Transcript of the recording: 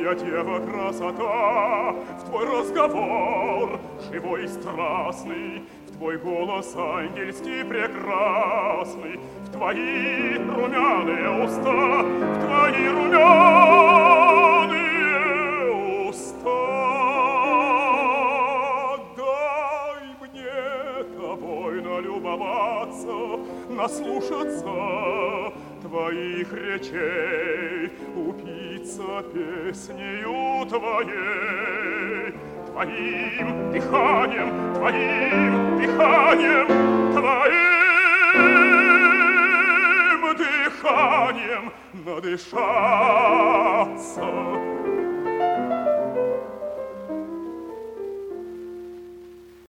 Твоя дева красота, в твой разговор живой и страстный, в твой голос ангельский прекрасный, в твои румяные уста, в твои румяные уста. Дай мне тобой налюбоваться, наслушаться твоих речей, упиться песнею твоей, твоим дыханием, твоим дыханием, твоим дыханием надышаться.